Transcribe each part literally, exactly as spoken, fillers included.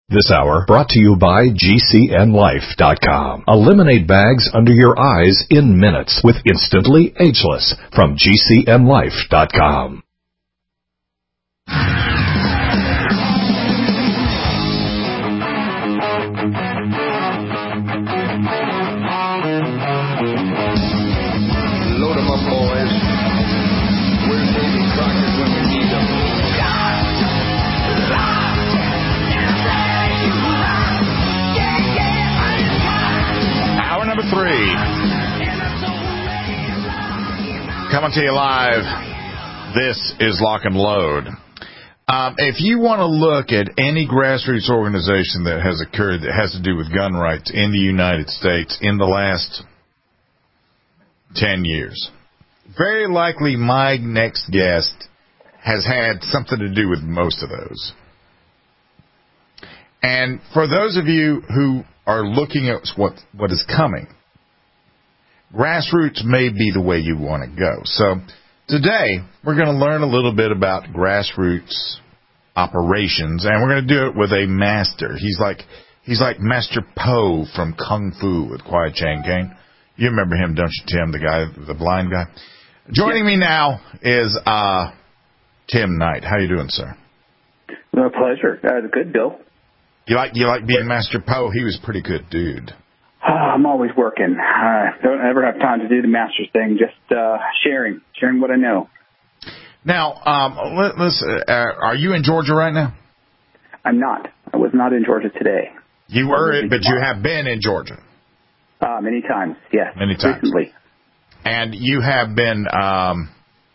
This hour brought to you by G C N Life dot com. Eliminate bags under your eyes in minutes with Instantly Ageless from G C N Life dot com. Load 'em up, boys. Where's Davy Crockett when we need him? Hour number three. Coming to you live. This is Lock and Load. Um, if you want to look at any grassroots organization that has occurred that has to do with gun rights in the United States in the last ten years, very likely my next guest has had something to do with most of those. And for those of you who are looking at what what is coming, grassroots may be the way you want to go. So today we're going to learn a little bit about grassroots operations, and we're going to do it with a master. He's like he's like Master Po from Kung Fu with Quiet Chang Kane. You remember him, don't you, Tim, the guy, the blind guy? Joining me now is uh, Tim Knight. How you doing, sir? My pleasure. Uh, good, Bill. You like you like being Master Po? He was a pretty good dude. Uh, I'm always working. I uh, don't ever have time to do the master's thing, just uh, sharing, sharing what I know. Now, um, let, let's, uh, are you in Georgia right now? I'm not. I was not in Georgia today. You were, but you have been in Georgia. Uh, many times, yes. Many times. Recently. And you have been, um,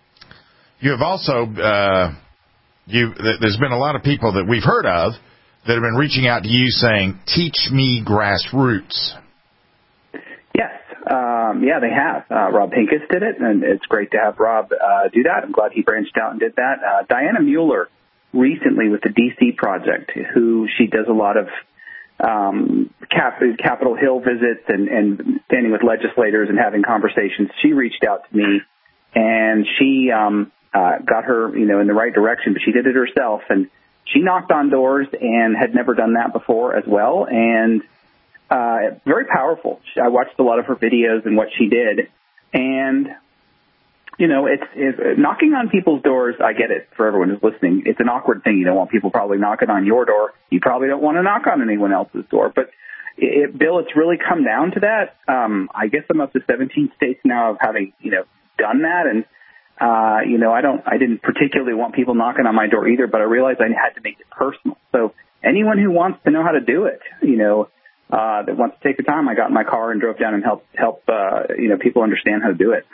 you have also, uh, you. there's been a lot of people that we've heard of that have been reaching out to you saying, teach me grassroots. Yes. Um, yeah, they have. Uh, Rob Pincus did it, and it's great to have Rob uh, do that. I'm glad he branched out and did that. Uh, Diana Mueller recently with the D C Project, who she does a lot of um, Cap- Capitol Hill visits and, and standing with legislators and having conversations. She reached out to me, and she um, uh, got her, you know, in the right direction, but she did it herself, and she knocked on doors and had never done that before as well, and uh, very powerful. I watched a lot of her videos and what she did, and, you know, it's, it's knocking on people's doors. I get it for everyone who's listening. It's an awkward thing. You don't want people probably knocking on your door. You probably don't want to knock on anyone else's door, but it, Bill, it's really come down to that. Um, I guess I'm up to seventeen states now of having, you know, done that, and Uh, you know, I don't, I didn't particularly want people knocking on my door either, but I realized I had to make it personal. So anyone who wants to know how to do it, you know, uh, that wants to take the time, I got in my car and drove down and helped, help, uh, you know, people understand how to do it.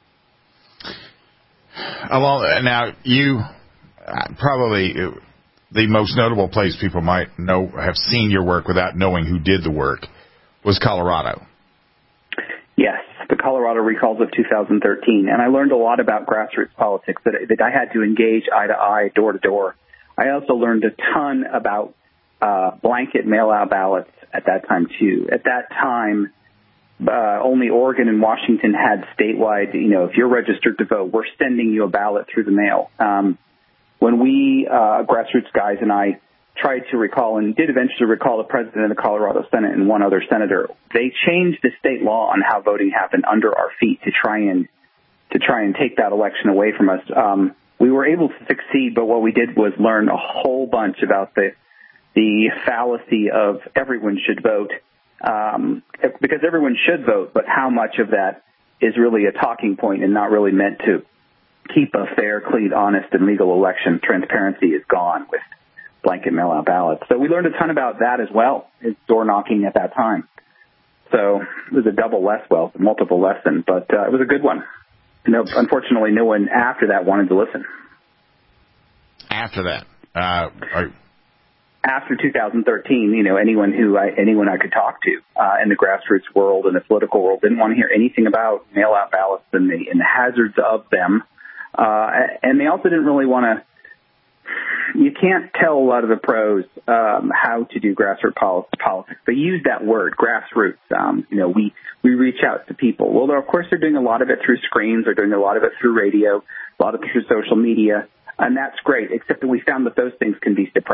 Along, now, you uh, probably uh, the most notable place people might know, have seen your work without knowing who did the work was Colorado. Yes. The Colorado recalls of two thousand thirteen, and I learned a lot about grassroots politics that, that I had to engage eye to eye, door to door. I also learned a ton about uh, blanket mail-out ballots at that time too. At that time, uh, only Oregon and Washington had statewide. You know, if you're registered to vote, we're sending you a ballot through the mail. Um, when we uh, grassroots guys and I tried to recall and did eventually recall the president of the Colorado Senate and one other senator, they changed the state law on how voting happened under our feet to try and to try and take that election away from us. Um, we were able to succeed, but what we did was learn a whole bunch about the the fallacy of everyone should vote, um, because everyone should vote, but how much of that is really a talking point and not really meant to keep a fair, clean, honest, and legal election. Transparency is gone with blanket mail-out ballots. So we learned a ton about that as well, as door knocking at that time. So it was a double less, well, multiple lesson, but uh, it was a good one. You know, unfortunately, no one after that wanted to listen. After that, uh, are... after two thousand thirteen, you know, anyone who I, anyone I could talk to uh, in the grassroots world and the political world didn't want to hear anything about mail-out ballots and the and the hazards of them, uh, and they also didn't really want to. You can't tell a lot of the pros um, how to do grassroots politics. They use that word, grassroots. Um, you know, we, we reach out to people. Well, of course, they're doing a lot of it through screens. They're doing a lot of it through radio, a lot of it through social media, and that's great, except that we found that those things can be suppressed.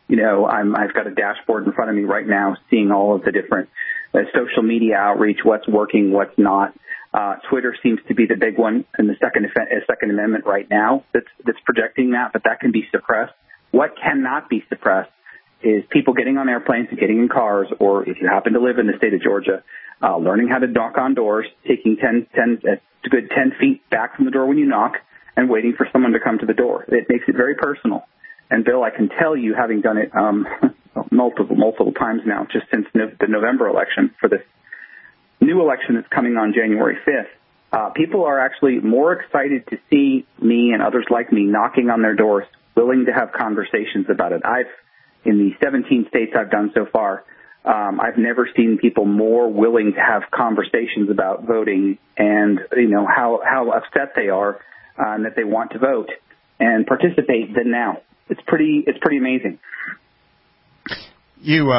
You know, I'm, I've got a dashboard in front of me right now, seeing all of the different uh, social media outreach, what's working, what's not. Uh, Twitter seems to be the big one in the Second, uh, Second Amendment right now that's, that's projecting that, but that can be suppressed. What cannot be suppressed is people getting on airplanes and getting in cars, or if you happen to live in the state of Georgia, uh, learning how to knock on doors, taking ten, ten, a good ten feet back from the door when you knock, and waiting for someone to come to the door. It makes it very personal. And Bill, I can tell you, having done it um, multiple, multiple times now, just since no, the November election for this new election that's coming on January fifth, uh, people are actually more excited to see me and others like me knocking on their doors, willing to have conversations about it. I've, in the seventeen states I've done so far, um, I've never seen people more willing to have conversations about voting and, you know, how, how upset they are uh, and that they want to vote and participate than now. It's pretty, it's pretty amazing. You,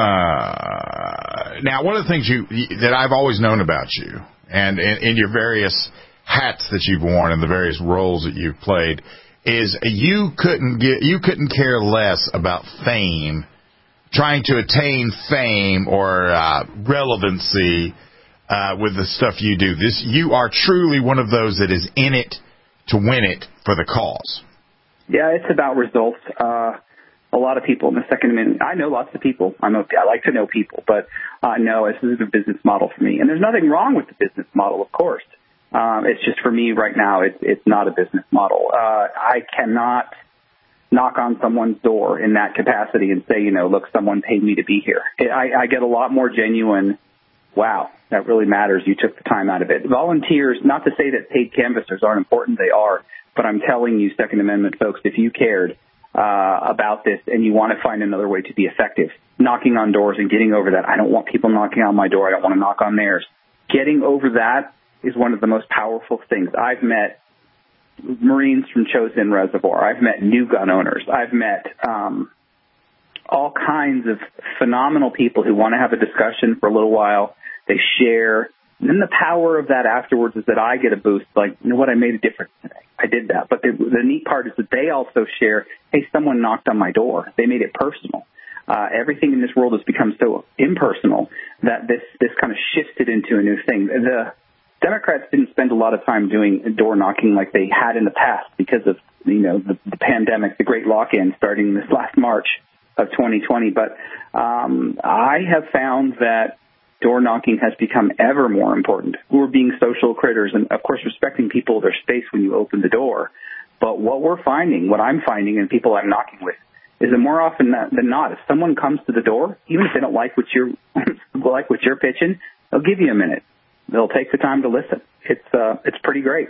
uh, now one of the things you, that I've always known about you and in, in your various hats that you've worn and the various roles that you've played is you couldn't get, you couldn't care less about fame, trying to attain fame or, uh, relevancy, uh, with the stuff you do. This, you are truly one of those that is in it to win it for the cause. Yeah, it's about results. Uh, A lot of people in the Second Amendment, I know lots of people. I'm a, I like to know people, but uh, no, this is a business model for me. And there's nothing wrong with the business model, of course. Um, it's just for me right now, it's, it's not a business model. Uh, I cannot knock on someone's door in that capacity and say, you know, look, someone paid me to be here. I, I get a lot more genuine, wow, that really matters. You took the time out of it. Volunteers, not to say that paid canvassers aren't important, they are, but I'm telling you, Second Amendment folks, if you cared, Uh, about this and you want to find another way to be effective, knocking on doors and getting over that. I don't want people knocking on my door. I don't want to knock on theirs. Getting over that is one of the most powerful things. I've met Marines from Chosin Reservoir. I've met new gun owners. I've met um, all kinds of phenomenal people who want to have a discussion for a little while. They share. And then the power of that afterwards is that I get a boost, like, you know what, I made a difference today. I did that. But the, the neat part is that they also share, hey, someone knocked on my door. They made it personal. Uh, everything in this world has become so impersonal that this, this kind of shifted into a new thing. The Democrats didn't spend a lot of time doing door knocking like they had in the past because of, you know, the, the pandemic, the great lock-in starting this last March of twenty twenty. But um, I have found that door knocking has become ever more important. We're being social critters and, of course, respecting people, their space when you open the door. But what we're finding, what I'm finding and people I'm knocking with, is that more often than not, if someone comes to the door, even if they don't like what you're, like what you're pitching, they'll give you a minute. They'll take the time to listen. It's uh, it's pretty great.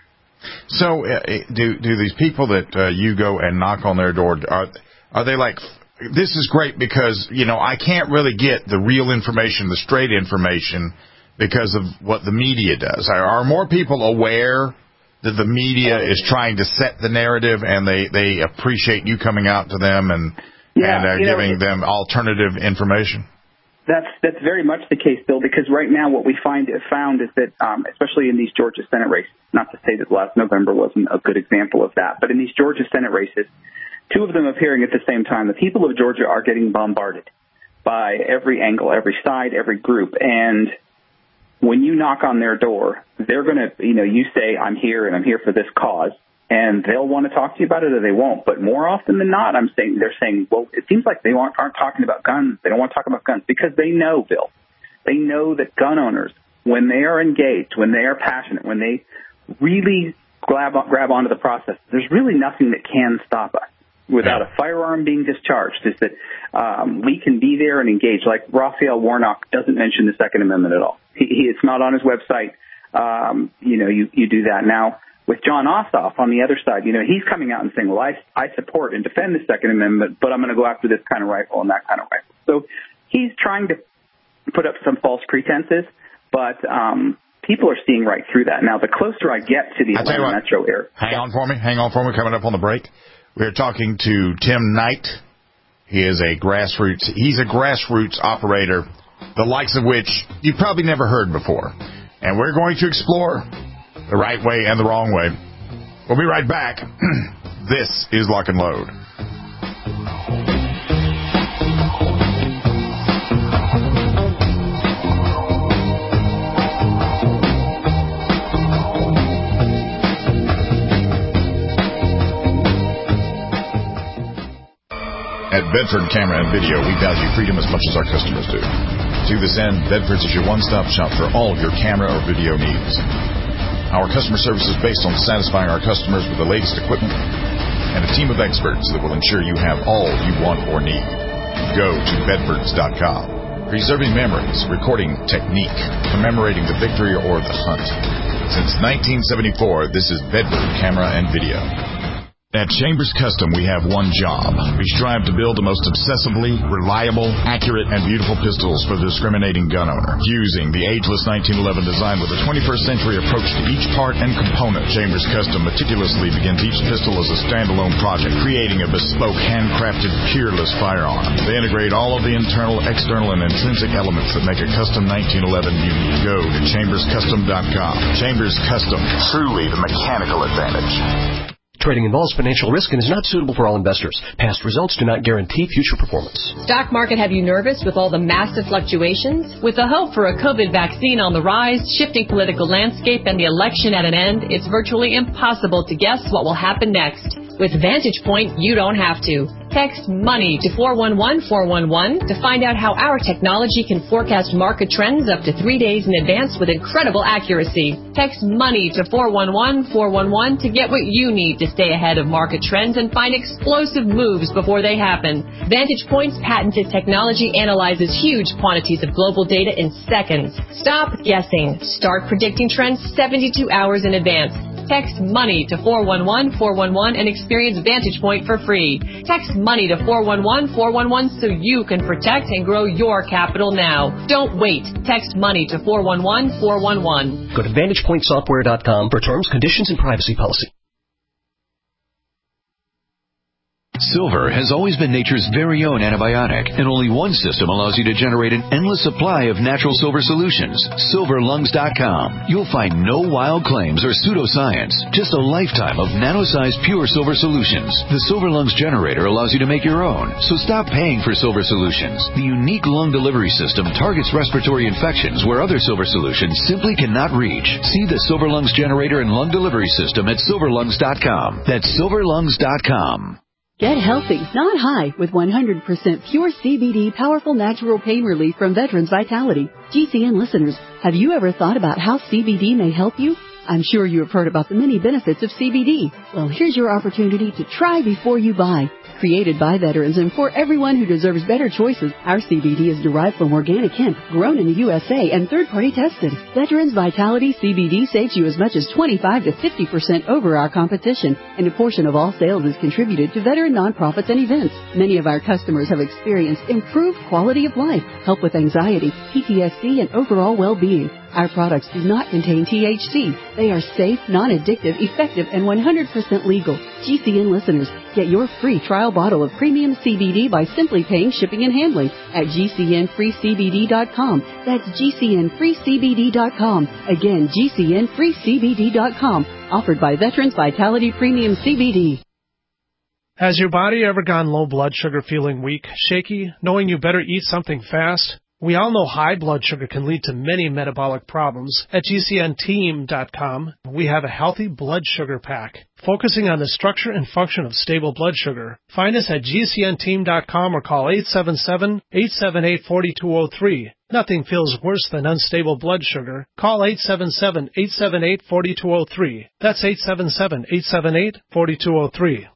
So, uh, do do these people that uh, you go and knock on their door, are are they like, this is great because, you know, I can't really get the real information, the straight information, because of what the media does? Are, are more people aware that the media is trying to set the narrative and they, they appreciate you coming out to them and, yeah, and uh, giving know, them alternative information? That's that's very much the case, Bill, because right now what we find found is that, um, especially in these Georgia Senate races, not to say that last November wasn't a good example of that, but in these Georgia Senate races, two of them appearing at the same time, the people of Georgia are getting bombarded by every angle, every side, every group. And when you knock on their door, they're going to, you know, you say, I'm here and I'm here for this cause. And they'll want to talk to you about it or they won't. But more often than not, I'm saying, they're saying, well, it seems like they aren't, aren't talking about guns. They don't want to talk about guns because they know, Bill, they know that gun owners, when they are engaged, when they are passionate, when they really grab, grab onto the process, there's really nothing that can stop us. Without a firearm being discharged, is that um, we can be there and engage. Like Raphael Warnock doesn't mention the Second Amendment at all. He, he, it's not on his website. Um, you know, you, you do that. Now, with John Ossoff on the other side, you know, he's coming out and saying, well, I, I support and defend the Second Amendment, but I'm going to go after this kind of rifle and that kind of rifle. So he's trying to put up some false pretenses, but um, people are seeing right through that. Now, the closer I get to the Atlanta metro area. Hang on for me. Hang on for me. Coming up on the break. We're talking to Tim Knight. He is a grassroots, he's a grassroots operator, the likes of which you've probably never heard before. And we're going to explore the right way and the wrong way. We'll be right back. This is Lock and Load. Bedford Camera and Video, we value freedom as much as our customers do. To this end, Bedford's is your one-stop shop for all of your camera or video needs. Our customer service is based on satisfying our customers with the latest equipment and a team of experts that will ensure you have all you want or need. Go to bedfords dot com. Preserving memories, recording technique, commemorating the victory or the hunt. Since nineteen seventy-four, this is Bedford Camera and Video. At Chambers Custom, we have one job. We strive to build the most obsessively, reliable, accurate, and beautiful pistols for the discriminating gun owner. Using the ageless nineteen eleven design with a twenty-first century approach to each part and component, Chambers Custom meticulously begins each pistol as a standalone project, creating a bespoke, handcrafted, peerless firearm. They integrate all of the internal, external, and intrinsic elements that make a custom nineteen eleven unique. Go to chambers custom dot com. Chambers Custom, truly the mechanical advantage. Trading involves financial risk and is not suitable for all investors. Past results do not guarantee future performance. Stock market have you nervous with all the massive fluctuations? With the hope for a COVID vaccine on the rise, shifting political landscape, and the election at an end, it's virtually impossible to guess what will happen next. With Vantage Point, you don't have to. Text MONEY to four one one four one one to find out how our technology can forecast market trends up to three days in advance with incredible accuracy. Text MONEY to four one one four one one to get what you need to stay ahead of market trends and find explosive moves before they happen. Vantage Point's patented technology analyzes huge quantities of global data in seconds. Stop guessing. Start predicting trends seventy-two hours in advance. Text MONEY to four one one four one one and experience Vantage Point for free. Text MONEY to four one one four one one so you can protect and grow your capital now. Don't wait. Text MONEY to four one one four one one. Go to vantage point software dot com for terms, conditions, and privacy policy. Silver has always been nature's very own antibiotic, and only one system allows you to generate an endless supply of natural silver solutions. silver lungs dot com. You'll find no wild claims or pseudoscience, just a lifetime of nano-sized pure silver solutions. The Silver Lungs generator allows you to make your own, so stop paying for silver solutions. The unique lung delivery system targets respiratory infections where other silver solutions simply cannot reach. See the Silver Lungs generator and lung delivery system at silver lungs dot com. That's silver lungs dot com. Get healthy, not high, with one hundred percent pure C B D powerful natural pain relief from Veterans Vitality. G C N listeners, have you ever thought about how C B D may help you? I'm sure you have heard about the many benefits of C B D. Well, here's your opportunity to try before you buy. Created by veterans and for everyone who deserves better choices, our C B D is derived from organic hemp, grown in the U S A, and third-party tested. Veterans Vitality C B D saves you as much as twenty-five to fifty percent over our competition, and a portion of all sales is contributed to veteran nonprofits and events. Many of our customers have experienced improved quality of life, help with anxiety, P T S D, and overall well-being. Our products do not contain T H C. They are safe, non-addictive, effective, and one hundred percent legal. G C N listeners, get your free trial bottle of premium C B D by simply paying shipping and handling at G C N free C B D dot com. That's G C N free C B D dot com. Again, G C N free C B D dot com. Offered by Veterans Vitality Premium C B D. Has your body ever gone low blood sugar, feeling weak, shaky, knowing you better eat something fast? We all know high blood sugar can lead to many metabolic problems. At G C N team dot com, we have a healthy blood sugar pack, focusing on the structure and function of stable blood sugar. Find us at G C N team dot com or call eight seven seven, eight seven eight, four two zero three. Nothing feels worse than unstable blood sugar. Call eight seven seven, eight seven eight, four two zero three. That's eight seven seven, eight seven eight, four two zero three.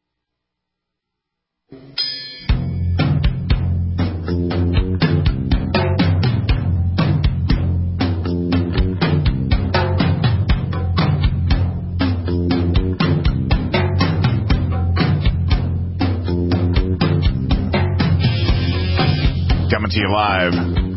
Coming to you live.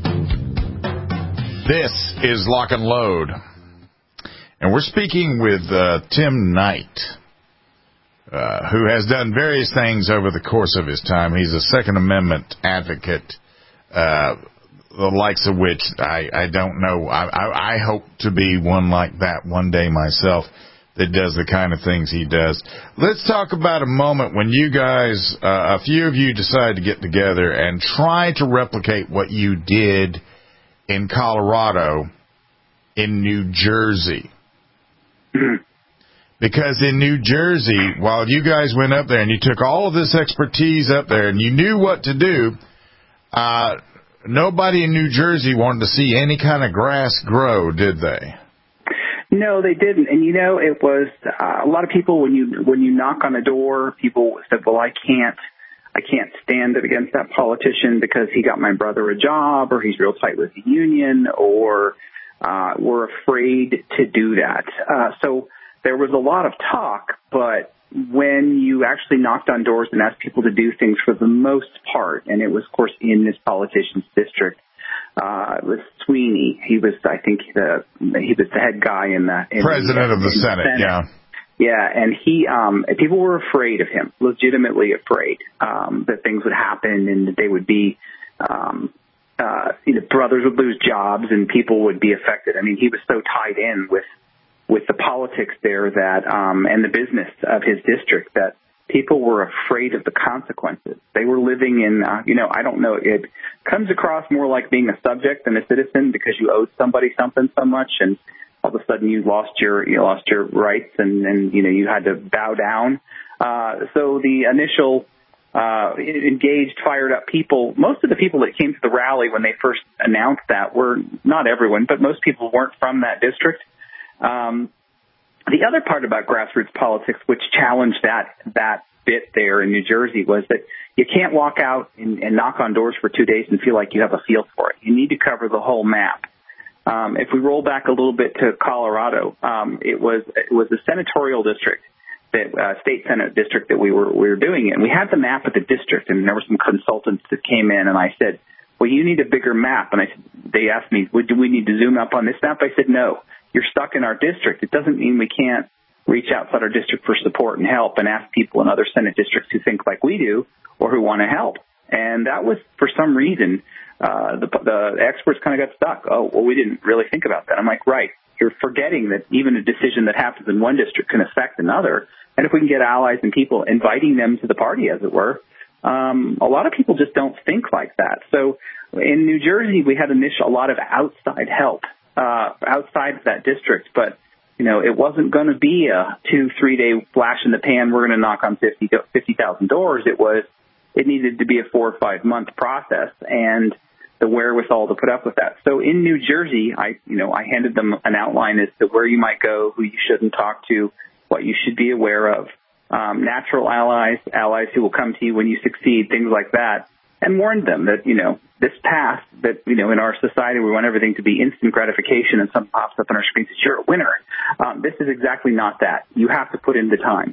This is Lock and Load. And we're speaking with uh, Tim Knight, uh, who has done various things over the course of his time. He's a Second Amendment advocate, uh, the likes of which I, I don't know. I, I, I hope to be one like that one day myself, that does the kind of things he does. Let's talk about a moment when you guys, uh, a few of you decided to get together and try to replicate what you did in Colorado in New Jersey. Because in New Jersey, while you guys went up there and you took all of this expertise up there and you knew what to do, uh, nobody in New Jersey wanted to see any kind of grass grow, did they? No, they didn't. And, you know, it was uh, a lot of people, when you when you knock on a door, people said, well, I can't. I can't stand it against that politician because he got my brother a job, or he's real tight with the union, or uh, we're afraid to do that. Uh, so there was a lot of talk, but when you actually knocked on doors and asked people to do things, for the most part, and it was, of course, in this politician's district, uh, it was Sweeney. He was, I think, the he was the head guy in the in president the, of the Senate, the Senate. yeah. Yeah, and he, um, people were afraid of him, legitimately afraid, um, that things would happen and that they would be, um, uh, you know, brothers would lose jobs and people would be affected. I mean, he was so tied in with, with the politics there that, um, and the business of his district that people were afraid of the consequences. They were living in, uh, you know, I don't know, it comes across more like being a subject than a citizen because you owed somebody something so much, and all of a sudden you lost your you lost your rights, and, and you know you had to bow down. Uh, so the initial uh, engaged, fired up people, most of the people that came to the rally when they first announced that were, not everyone, but most people weren't from that district. Um, the other part about grassroots politics, which challenged that that bit there in New Jersey, was that you can't walk out and, and knock on doors for two days and feel like you have a feel for it. You need to cover the whole map. Um, if we roll back a little bit to Colorado, um, it was it was the senatorial district, that uh, state senate district that we were we were doing it. And we had the map of the district, and there were some consultants that came in, and I said, "Well, you need a bigger map." And I they asked me, well, "Do we need to zoom up on this map?" I said, "No, you're stuck in our district. It doesn't mean we can't reach outside our district for support and help, and ask people in other senate districts who think like we do or who want to help." And that was, for some reason, uh, the, the experts kind of got stuck. Oh, well, we didn't really think about that. I'm like, right. You're forgetting that even a decision that happens in one district can affect another. And if we can get allies and people, inviting them to the party, as it were, um, a lot of people just don't think like that. So in New Jersey, we had initial, a lot of outside help uh, outside of that district. But, you know, it wasn't going to be a two, three-day flash in the pan, we're going to knock on fifty thousand doors. It was, it needed to be a four or five-month process, and the wherewithal to put up with that. So in New Jersey, I, you know, I handed them an outline as to where you might go, who you shouldn't talk to, what you should be aware of, um, natural allies, allies who will come to you when you succeed, things like that, and warned them that, you know, this path that, you know, in our society we want everything to be instant gratification and something pops up on our screen and says, you're a winner. Um, this is exactly not that. You have to put in the time.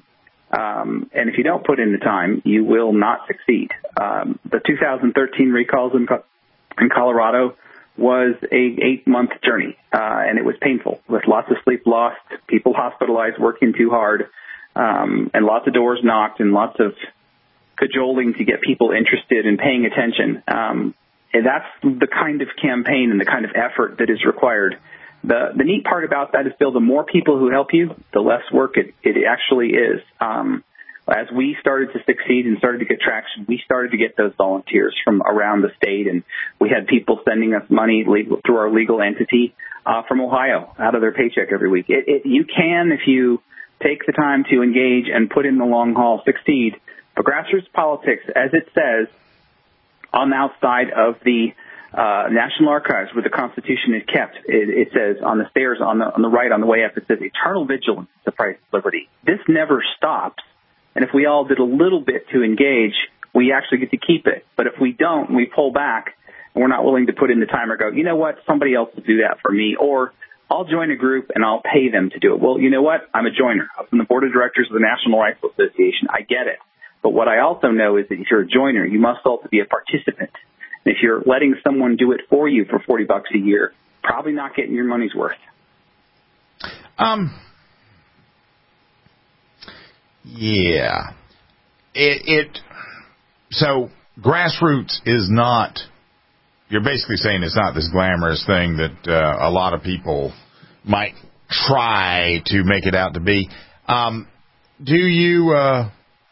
Um, and if you don't put in the time, you will not succeed. Um, the two thousand thirteen recalls in, in Colorado was a eight-month journey, uh, and it was painful, with lots of sleep lost, people hospitalized, working too hard, um, and lots of doors knocked and lots of cajoling to get people interested in paying attention. Um, and that's the kind of campaign and the kind of effort that is required. The the neat part about that is, Bill, the more people who help you, the less work it, it actually is. Um, as we started to succeed and started to get traction, we started to get those volunteers from around the state, and we had people sending us money legal, through our legal entity uh, from Ohio out of their paycheck every week. It, it, you can, if you take the time to engage and put in the long haul, succeed. But grassroots politics, as it says on the outside of the Uh, National Archives, where the Constitution is kept, it, it says on the stairs on the on the right, on the way up, it says eternal vigilance is the price of liberty. This never stops. And if we all did a little bit to engage, we actually get to keep it. But if we don't, we pull back and we're not willing to put in the time or go, you know what, somebody else will do that for me. Or I'll join a group and I'll pay them to do it. Well, you know what? I'm a joiner. I'm on the board of directors of the National Rifle Association. I get it. But what I also know is that if you're a joiner, you must also be a participant. If you're letting someone do it for you for forty bucks a year, probably not getting your money's worth. Um. Yeah. It. it so grassroots is not. You're basically saying it's not this glamorous thing that uh, a lot of people might try to make it out to be. Um. Do you? Uh,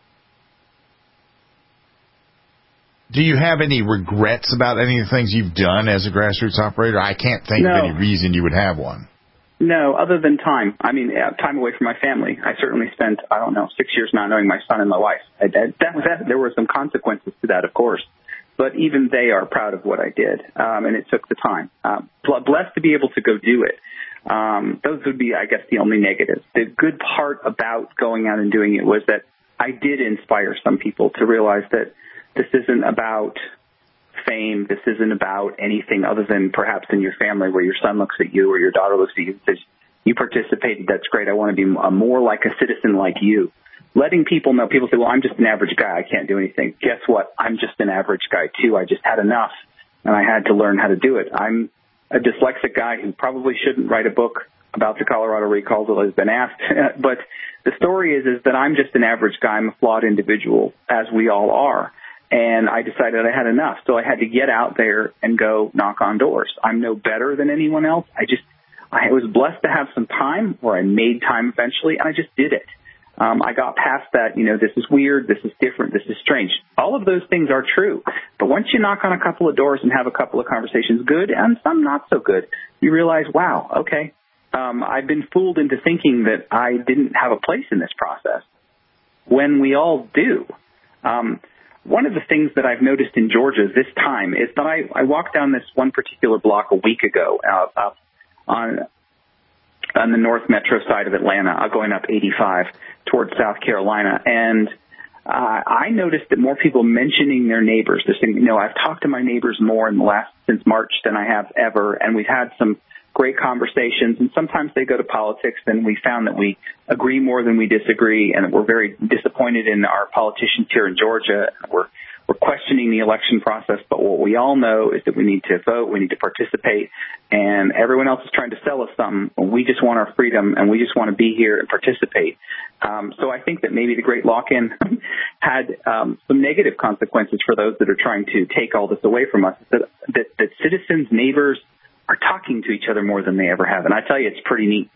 Do you have any regrets about any of the things you've done as a grassroots operator? I can't think no. of any reason you would have one. No, other than time. I mean, uh, time away from my family. I certainly spent, I don't know, six years not knowing my son and my wife. I, that, that, there were some consequences to that, of course. But even they are proud of what I did, um, and it took the time. Uh, blessed to be able to go do it. Um, those would be, I guess, the only negatives. The good part about going out and doing it was that I did inspire some people to realize that this isn't about fame. This isn't about anything other than perhaps in your family where your son looks at you or your daughter looks at you and says, you participated, that's great. I want to be more like a citizen like you. Letting people know, people say, well, I'm just an average guy. I can't do anything. Guess what? I'm just an average guy, too. I just had enough, and I had to learn how to do it. I'm a dyslexic guy who probably shouldn't write a book about the Colorado recalls, although has been asked. But the story is, is that I'm just an average guy. I'm a flawed individual, as we all are. And I decided I had enough. So I had to get out there and go knock on doors. I'm no better than anyone else. I just, I was blessed to have some time, or I made time eventually, and I just did it. Um, I got past that, you know, this is weird, this is different, this is strange. All of those things are true. But once you knock on a couple of doors and have a couple of conversations, good and some not so good, you realize, wow, okay, um, I've been fooled into thinking that I didn't have a place in this process when we all do. Um, one of the things that I've noticed in Georgia this time is that I, I walked down this one particular block a week ago uh, up on on the North Metro side of Atlanta, uh, going up eighty-five towards South Carolina. And uh, I noticed that more people mentioning their neighbors. They're saying, you know, I've talked to my neighbors more in the last, since March than I have ever. And we've had some great conversations. And sometimes they go to politics, and we found that we agree more than we disagree. And we're very disappointed in our politicians here in Georgia. We're We're questioning the election process, but what we all know is that we need to vote, we need to participate, and everyone else is trying to sell us something. We just want our freedom, and we just want to be here and participate. Um, so I think that maybe the Great Lock-In had um, some negative consequences for those that are trying to take all this away from us, that, that, that citizens, neighbors are talking to each other more than they ever have. And I tell you, it's pretty neat.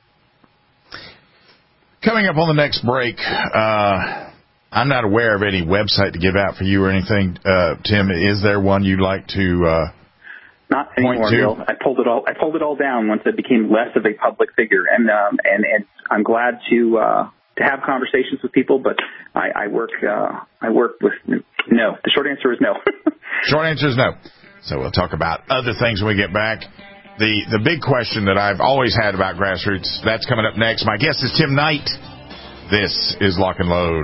Coming up on the next break, uh, I'm not aware of any website to give out for you or anything. Uh, Tim, is there one you'd like to uh, Not anymore, Bill. I pulled it all. I pulled it all down once I became less of a public figure, and um, and and I'm glad to uh, to have conversations with people. But I, I work uh, I work with no. The short answer is no. Short answer is no. So we'll talk about other things when we get back. The the big question that I've always had about grassroots, that's coming up next. My guest is Tim Knight. This is Lock and Load.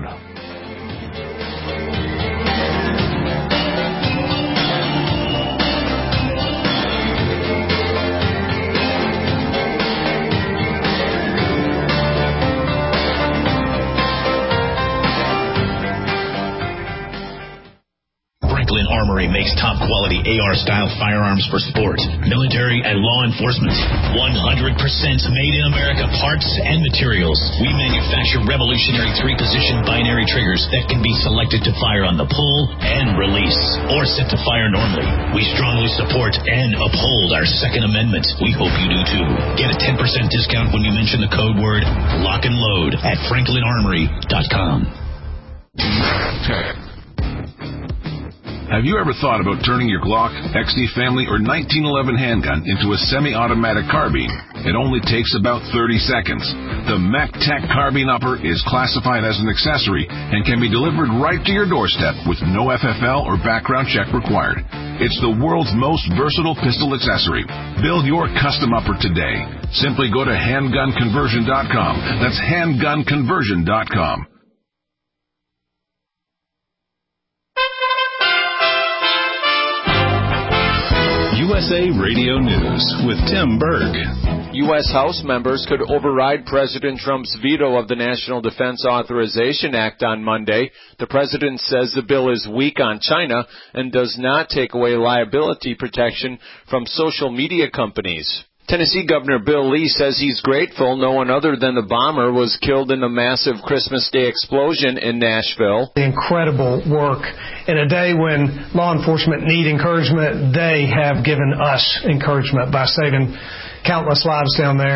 Armory makes top-quality A R-style firearms for sport, military, and law enforcement. one hundred percent made in America parts and materials. We manufacture revolutionary three-position binary triggers that can be selected to fire on the pull and release, or set to fire normally. We strongly support and uphold our Second Amendment. We hope you do too. Get a ten percent discount when you mention the code word Lock and Load at franklin armory dot com. Have you ever thought about turning your Glock, X D Family, or nineteen eleven handgun into a semi-automatic carbine? It only takes about thirty seconds. The MacTac Carbine Upper is classified as an accessory and can be delivered right to your doorstep with no F F L or background check required. It's the world's most versatile pistol accessory. Build your custom upper today. Simply go to handgun conversion dot com. That's handgun conversion dot com. U S A Radio News with Tim Berg. U S House members could override President Trump's veto of the National Defense Authorization Act on Monday. The president says the bill is weak on China and does not take away liability protection from social media companies. Tennessee Governor Bill Lee says he's grateful no one other than the bomber was killed in the massive Christmas Day explosion in Nashville. The incredible work. In a day when law enforcement need encouragement, they have given us encouragement by saving countless lives down there.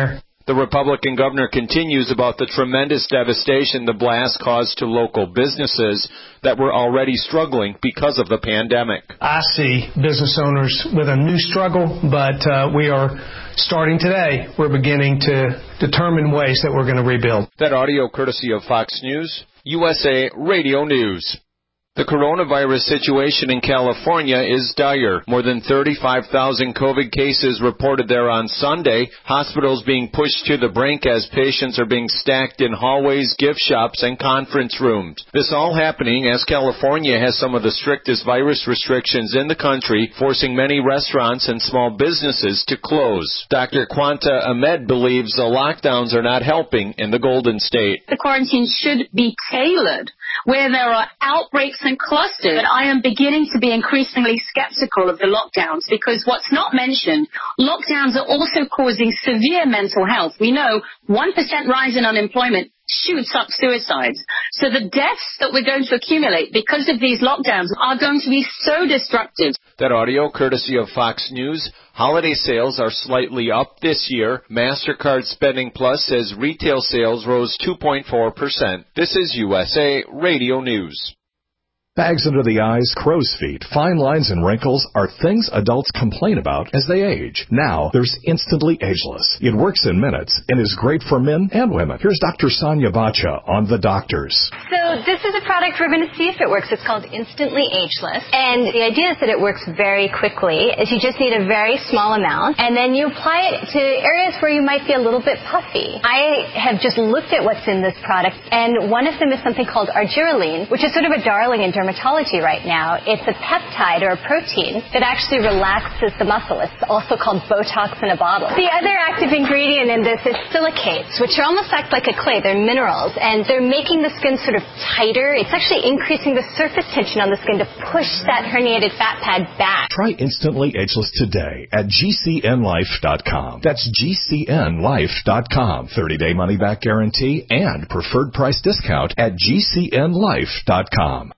The Republican governor continues about the tremendous devastation the blast caused to local businesses that were already struggling because of the pandemic. I see business owners with a new struggle, but uh, we are starting today. We're beginning to determine ways that we're going to rebuild. That audio courtesy of Fox News, U S A Radio News. The coronavirus situation in California is dire. More than thirty-five thousand COVID cases reported there on Sunday. Hospitals being pushed to the brink as patients are being stacked in hallways, gift shops, and conference rooms. This all happening as California has some of the strictest virus restrictions in the country, forcing many restaurants and small businesses to close. Doctor Quanta Ahmed believes the lockdowns are not helping in the Golden State. The quarantine should be tailored where there are outbreaks and clusters. But I am beginning to be increasingly skeptical of the lockdowns because what's not mentioned, lockdowns are also causing severe mental health. We know one percent rise in unemployment shoots up suicides. So the deaths that we're going to accumulate because of these lockdowns are going to be so destructive. That audio courtesy of Fox News. Holiday sales are slightly up this year. MasterCard Spending Plus says retail sales rose two point four percent. This is U S A Radio News. Bags under the eyes, crow's feet, fine lines, and wrinkles are things adults complain about as they age. Now, there's Instantly Ageless. It works in minutes and is great for men and women. Here's Doctor Sonia Bacha on The Doctors. So this is a product we're going to see if it works. It's called Instantly Ageless. And the idea is that it works very quickly. Is you just need a very small amount, and then you apply it to areas where you might be a little bit puffy. I have just looked at what's in this product, and one of them is something called argireline, which is sort of a darling in dermatology right now. It's a peptide or a protein that actually relaxes the muscle. It's also called Botox in a bottle. The other active ingredient in this is silicates, which are almost act like a clay. They're minerals, and they're making the skin sort of tighter. It's actually increasing the surface tension on the skin to push that herniated fat pad back. Try Instantly Ageless today at G C N life dot com. That's G C N life dot com. thirty-day money-back guarantee and preferred price discount at G C N life dot com.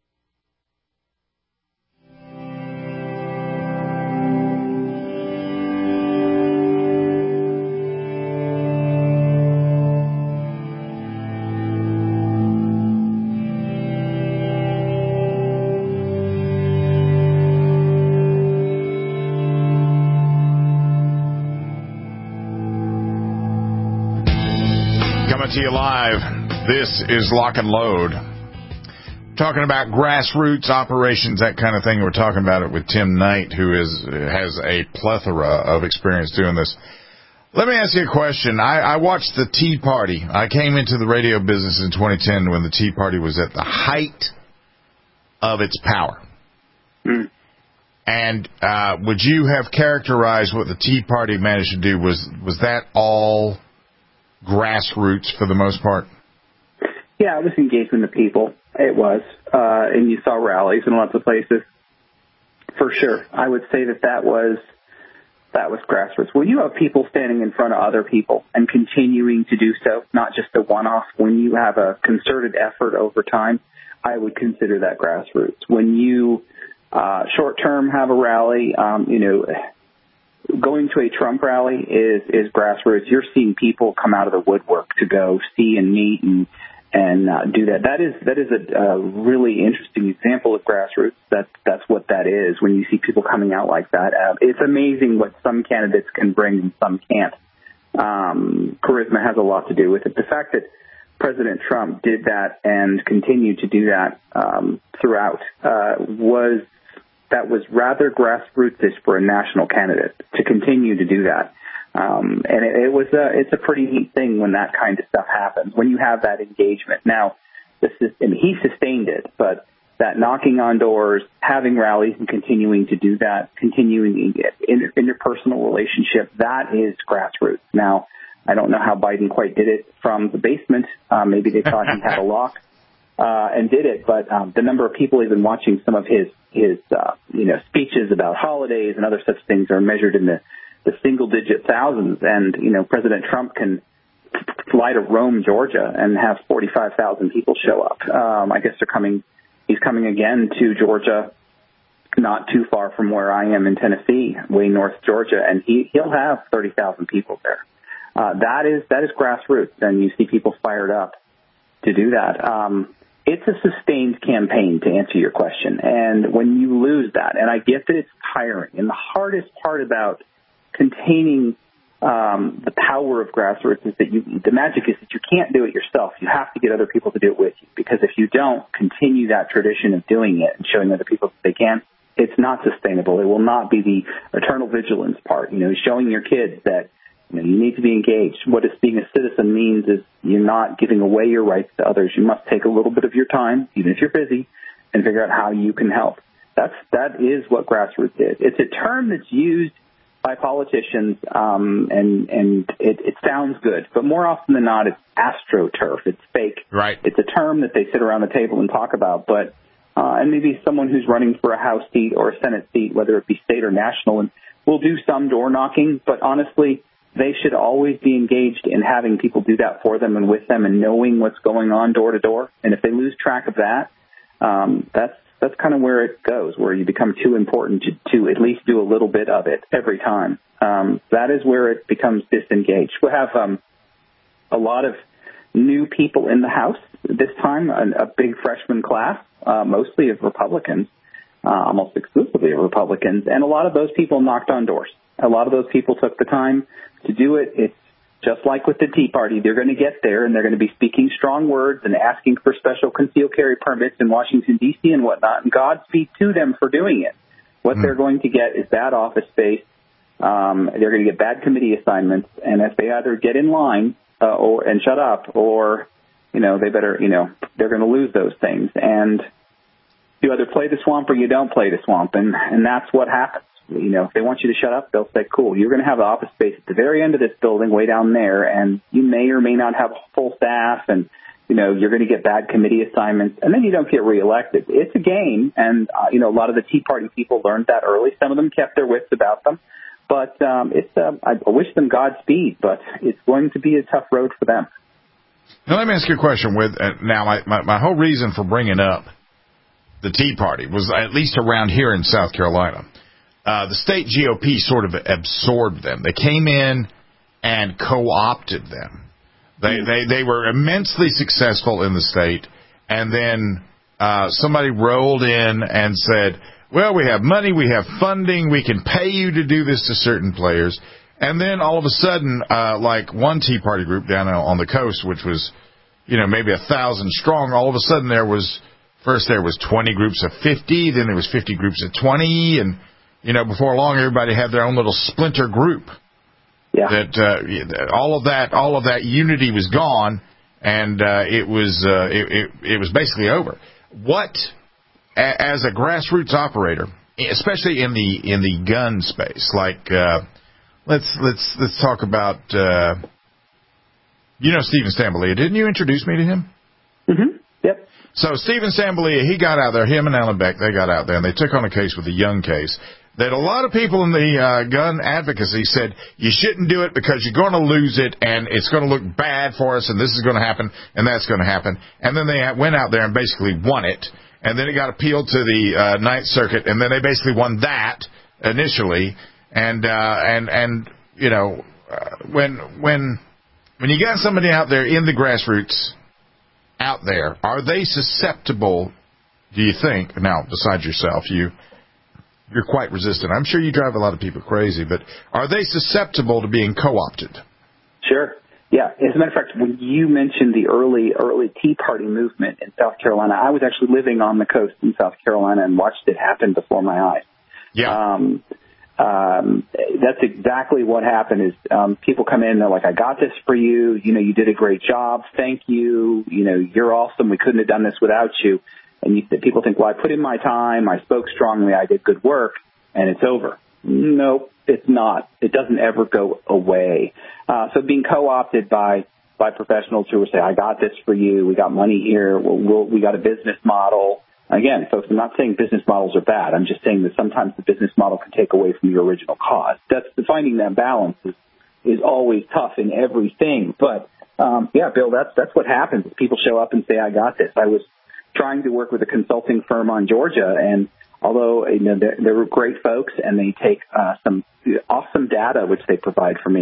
To you live. This is Lock and Load. Talking about grassroots operations, that kind of thing. We're talking about it with Tim Knight, who is has a plethora of experience doing this. Let me ask you a question. I, I watched the Tea Party. I came into the radio business in twenty ten when the Tea Party was at the height of its power. Mm. And uh, would you have characterized what the Tea Party managed to do? Was was that all grassroots for the most part? Yeah, it was engagement of people. It was. Uh, and you saw rallies in lots of places. For sure. I would say that that was, that was grassroots. When you have people standing in front of other people and continuing to do so, not just a one-off, when you have a concerted effort over time, I would consider that grassroots. When you uh, short-term have a rally, um, you know, going to a Trump rally is, is grassroots. You're seeing people come out of the woodwork to go see and meet and and uh, do that. That is that is a, a really interesting example of grassroots. That's that's what that is. When you see people coming out like that, uh, it's amazing what some candidates can bring and some can't. Um, charisma has a lot to do with it. The fact that President Trump did that and continued to do that um, throughout uh, was. That was rather grassroots for a national candidate to continue to do that. Um, and it, it was a, it's a pretty neat thing when that kind of stuff happens, when you have that engagement. Now, this is, I mean, he sustained it, but that knocking on doors, having rallies and continuing to do that, continuing in interpersonal relationship, that is grassroots. Now, I don't know how Biden quite did it from the basement. Uh, maybe they thought he had a lock. Uh, and did it, but um, the number of people even watching some of his his uh, you know speeches about holidays and other such things are measured in the, the single digit thousands. And you know President Trump can fly to Rome, Georgia, and have forty-five thousand people show up. Um, I guess they're coming. He's coming again to Georgia, not too far from where I am in Tennessee, way north Georgia, and he he'll have thirty thousand people there. Uh, that is that is grassroots, and you see people fired up to do that. Um, it's a sustained campaign, to answer your question. And when you lose that, and I get that it's tiring, and the hardest part about containing um, the power of grassroots is that you, the magic is that you can't do it yourself. You have to get other people to do it with you, because if you don't continue that tradition of doing it and showing other people that they can, it's not sustainable. It will not be the eternal vigilance part. You know, showing your kids that you know, you need to be engaged. What is being a citizen means is you're not giving away your rights to others. You must take a little bit of your time, even if you're busy, and figure out how you can help. That's, that is what grassroots is. It's a term that's used by politicians, um, and, and it, it sounds good, but more often than not, it's astroturf. It's fake. Right. It's a term that they sit around the table and talk about, but, uh, and maybe someone who's running for a House seat or a Senate seat, whether it be state or national, and will do some door knocking, but honestly, they should always be engaged in having people do that for them and with them and knowing what's going on door to door. And if they lose track of that, um, that's that's kind of where it goes, where you become too important to, to at least do a little bit of it every time. Um, that is where it becomes disengaged. We have um, a lot of new people in the House this time, a, a big freshman class, uh, mostly of Republicans, uh, almost exclusively of Republicans, and a lot of those people knocked on doors. A lot of those people took the time to do it. It's just like with the Tea Party. They're going to get there, and they're going to be speaking strong words and asking for special concealed carry permits in Washington, D C and whatnot, and Godspeed to them for doing it. What mm. they're going to get is bad office space. Um, they're going to get bad committee assignments, and if they either get in line uh, or and shut up, or, you know, they better, you know, they're going to lose those things. And you either play the swamp or you don't play the swamp, and, and that's what happens. You know, if they want you to shut up, they'll say, cool, you're going to have office space at the very end of this building way down there, and you may or may not have full staff, and, you know, you're going to get bad committee assignments, and then you don't get reelected. It's a game, and, uh, you know, a lot of the Tea Party people learned that early. Some of them kept their wits about them, but um, it's uh, I wish them Godspeed, but it's going to be a tough road for them. Now, let me ask you a question. With uh, now, my, my, my whole reason for bringing up the Tea Party was at least around here in South Carolina. Uh, the state G O P sort of absorbed them. They came in and co-opted them. They they they were immensely successful in the state, and then uh, somebody rolled in and said, well, we have money, we have funding, we can pay you to do this to certain players. And then all of a sudden, uh, like one Tea Party group down on the coast, which was, you know, maybe a thousand strong, all of a sudden there was, first there was twenty groups of fifty, then there was fifty groups of twenty, and you know, before long, everybody had their own little splinter group. Yeah. That uh, all of that, all of that unity was gone, and uh, it was uh, it, it, it was basically over. What, a, as a grassroots operator, especially in the in the gun space, like uh, let's let's let's talk about uh, you know Stephen Stambalia. Didn't you introduce me to him? Mm-hmm. Yep. So Stephen Stambalia, he got out there. Him and Alan Beck, they got out there, and they took on a case with a young case that a lot of people in the uh, gun advocacy said you shouldn't do it because you're going to lose it, and it's going to look bad for us, and this is going to happen, and that's going to happen. And then they went out there and basically won it, and then it got appealed to the uh, Ninth Circuit, and then they basically won that initially. And uh, and and you know uh, when when when you got somebody out there in the grassroots out there, are they susceptible? Do you think? Now, besides yourself, you. You're quite resistant. I'm sure you drive a lot of people crazy, but are they susceptible to being co-opted? Sure. Yeah. As a matter of fact, when you mentioned the early, early Tea Party movement in South Carolina, I was actually living on the coast in South Carolina and watched it happen before my eyes. Yeah. Um, um, that's exactly what happened is um, people come in and they're like, I got this for you. You know, you did a great job. Thank you. You know, you're awesome. We couldn't have done this without you. And you, people think, well, I put in my time, I spoke strongly, I did good work, and it's over. Nope, it's not. It doesn't ever go away. Uh, so being co-opted by by professionals who will say, I got this for you, we got money here, we'll, we'll, we got a business model. Again, folks, I'm not saying business models are bad. I'm just saying that sometimes the business model can take away from your original cause. That's finding that balance is, is always tough in everything. But, um, yeah, Bill, that's that's what happens. People show up and say, I got this. I was trying to work with a consulting firm on Georgia, and although you know they're, they're great folks and they take uh, some awesome data which they provide for me,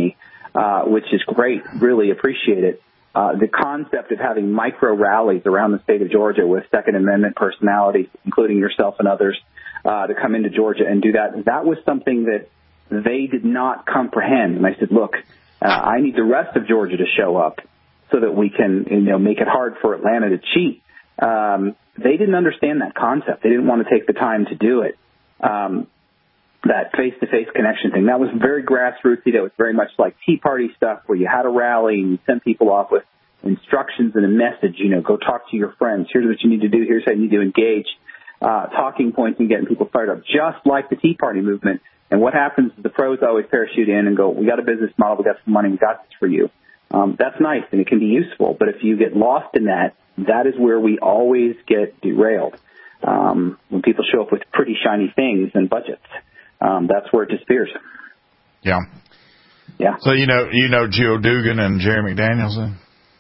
uh, which is great. Really appreciate it. Uh, the concept of having micro rallies around the state of Georgia with Second Amendment personalities, including yourself and others, uh, to come into Georgia and do that, that was something that they did not comprehend. And I said, look, uh, I need the rest of Georgia to show up so that we can, you know, make it hard for Atlanta to cheat. Um, they didn't understand that concept. They didn't want to take the time to do it. Um, that face-to-face connection thing, that was very grassrootsy. That was very much like Tea Party stuff where you had a rally and you sent people off with instructions and a message, you know, go talk to your friends. Here's what you need to do. Here's how you need to engage, uh, talking points and getting people fired up, just like the Tea Party movement. And what happens is the pros always parachute in and go, we got a business model, we got some money, we got this for you. Um, that's nice and it can be useful. But if you get lost in that, that is where we always get derailed. Um, when people show up with pretty shiny things and budgets. Um, that's where it disappears. Yeah. Yeah. So, you know, you know Joe Dugan and Jerry McDaniels then?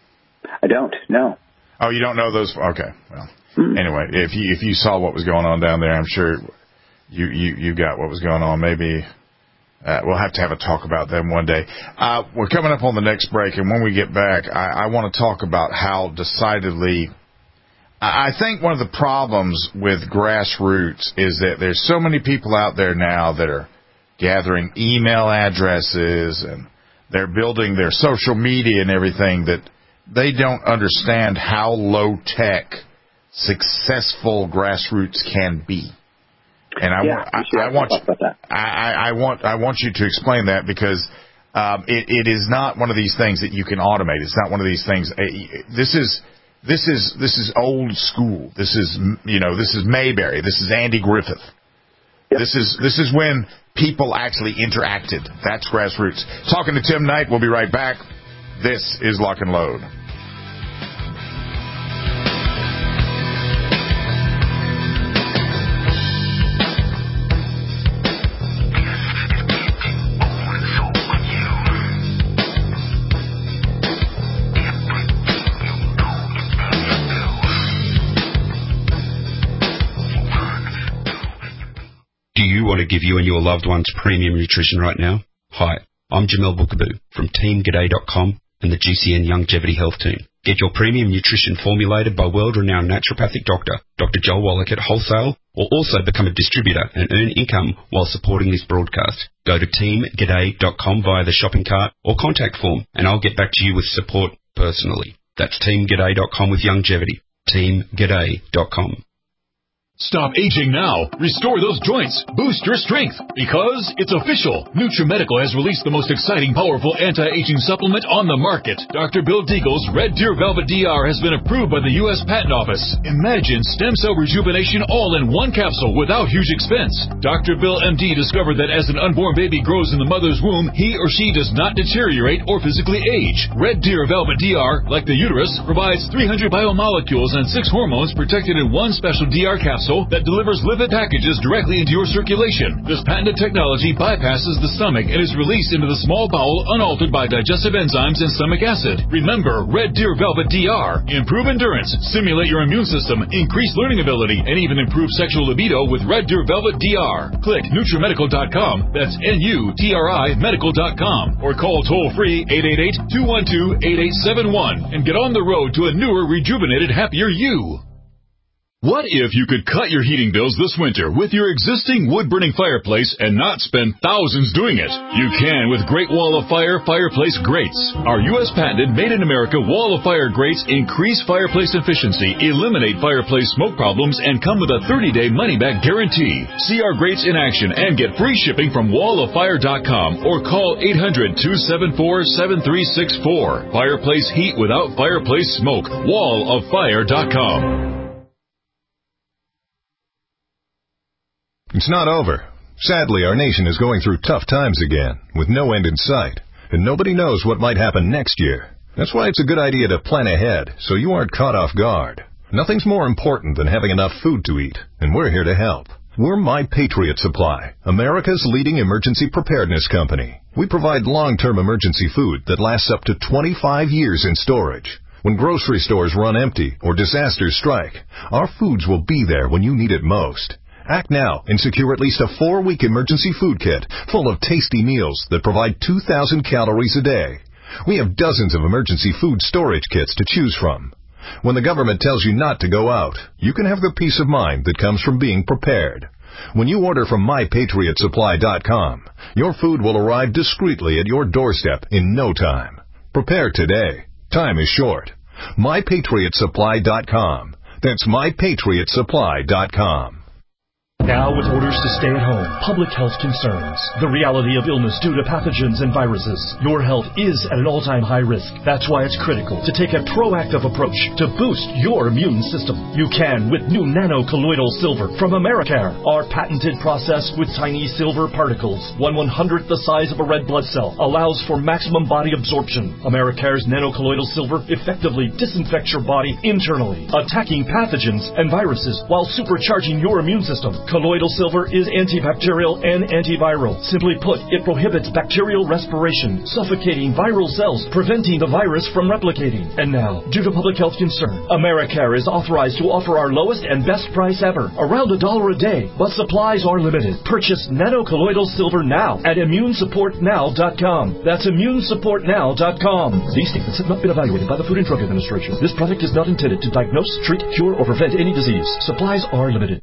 I don't, no. Oh, you don't know those? Okay. Well, mm. anyway, if you, if you saw what was going on down there, I'm sure you, you, you got what was going on. Maybe, uh, we'll have to have a talk about them one day. Uh, we're coming up on the next break, and when we get back, I, I want to talk about how decidedly, I think one of the problems with grassroots is that there's so many people out there now that are gathering email addresses and they're building their social media and everything that they don't understand how low-tech successful grassroots can be. And I, yeah, I, I want you, I, I want I want you to explain that because um, it, it is not one of these things that you can automate. It's not one of these things. This is. This is this is old school. This is you know this is Mayberry. This is Andy Griffith. Yep. This is this is when people actually interacted. That's grassroots. Talking to Tim Knight. We'll be right back. This is Lock and Load. Want to give you and your loved ones premium nutrition right now? Hi, I'm Jamel Bookaboo from team g'day dot com and the G C N Longevity Health Team. Get your premium nutrition formulated by world-renowned naturopathic doctor, Doctor Joel Wallach at wholesale, or also become a distributor and earn income while supporting this broadcast. Go to team g'day dot com via the shopping cart or contact form, and I'll get back to you with support personally. That's team g'day dot com with longevity. team g'day dot com. Stop aging now. Restore those joints. Boost your strength. Because it's official. NutriMedical has released the most exciting, powerful anti-aging supplement on the market. Doctor Bill Deagle's Red Deer Velvet D R has been approved by the U S Patent Office. Imagine stem cell rejuvenation all in one capsule without huge expense. Doctor Bill M D discovered that as an unborn baby grows in the mother's womb, he or she does not deteriorate or physically age. Red Deer Velvet D R, like the uterus, provides three hundred biomolecules and six hormones protected in one special D R capsule that delivers lipid packages directly into your circulation. This patented technology bypasses the stomach and is released into the small bowel unaltered by digestive enzymes and stomach acid. Remember, Red Deer Velvet D R. Improve endurance, stimulate your immune system, increase learning ability, and even improve sexual libido with Red Deer Velvet D R. Click NutriMedical dot com, that's N U T R I medical dot com, or call toll-free eight eight eight, two one two, eight eight seven one and get on the road to a newer, rejuvenated, happier you. What if you could cut your heating bills this winter with your existing wood-burning fireplace and not spend thousands doing it? You can with Great Wall of Fire Fireplace Grates. Our U S patented made-in-America Wall of Fire grates increase fireplace efficiency, eliminate fireplace smoke problems, and come with a thirty-day money-back guarantee. See our grates in action and get free shipping from wall of fire dot com or call eight hundred, two seven four, seven three six four. Fireplace heat without fireplace smoke. wall of fire dot com. It's not over. Sadly, our nation is going through tough times again, with no end in sight, and nobody knows what might happen next year. That's why it's a good idea to plan ahead, so you aren't caught off guard. Nothing's more important than having enough food to eat, and we're here to help. We're My Patriot Supply, America's leading emergency preparedness company. We provide long-term emergency food that lasts up to twenty-five years in storage. When grocery stores run empty or disasters strike, our foods will be there when you need it most. Act now and secure at least a four-week emergency food kit full of tasty meals that provide two thousand calories a day. We have dozens of emergency food storage kits to choose from. When the government tells you not to go out, you can have the peace of mind that comes from being prepared. When you order from my patriot supply dot com, your food will arrive discreetly at your doorstep in no time. Prepare today. Time is short. my patriot supply dot com. That's my patriot supply dot com. Now with orders to stay at home, public health concerns, the reality of illness due to pathogens and viruses, your health is at an all-time high risk. That's why it's critical to take a proactive approach to boost your immune system. You can with new nano-colloidal silver from Americare, our patented process with tiny silver particles, one one-hundredth the size of a red blood cell, allows for maximum body absorption. Americare's nano-colloidal silver effectively disinfects your body internally, attacking pathogens and viruses while supercharging your immune system. Colloidal silver is antibacterial and antiviral. Simply put, it prohibits bacterial respiration, suffocating viral cells, preventing the virus from replicating. And now, due to public health concern, Americare is authorized to offer our lowest and best price ever, around a dollar a day, but supplies are limited. Purchase nano-colloidal silver now at immune support now dot com. That's immune support now dot com. These statements have not been evaluated by the Food and Drug Administration. This product is not intended to diagnose, treat, cure, or prevent any disease. Supplies are limited.